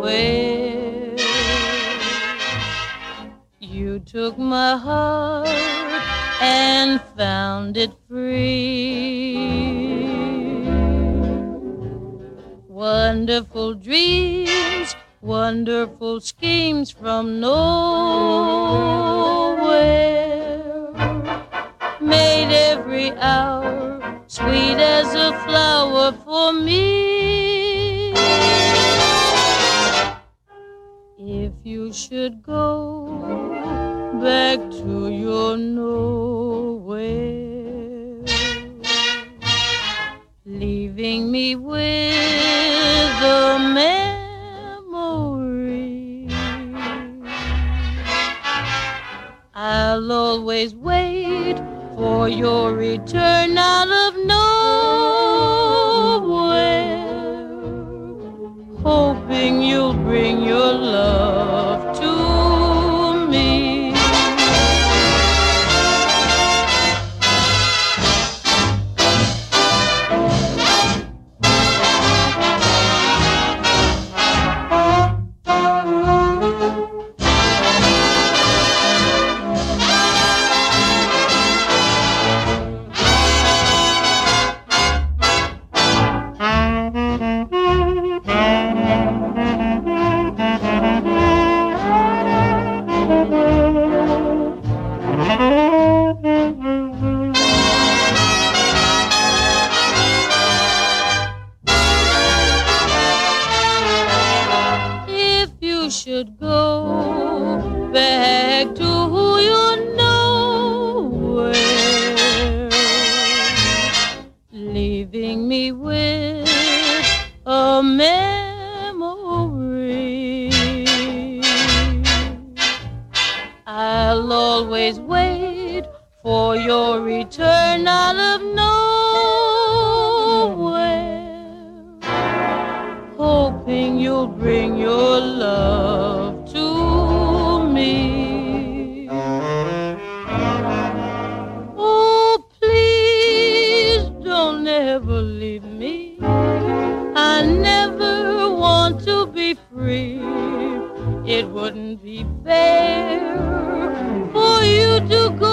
nowhere. You took my heart and found it free. Wonderful dreams, wonderful schemes from nowhere, made every hour sweet as a flower for me. If you should go back to your nowhere, leaving me with a memory, I'll always wait for your return out of nowhere, hoping you'll bring your love to me. Should go back to your nowhere, leaving me with a memory, I'll always wait for your return out of nowhere, hoping you'll bring your love to me. Oh, please don't ever leave me. I never want to be free. It wouldn't be fair for you to go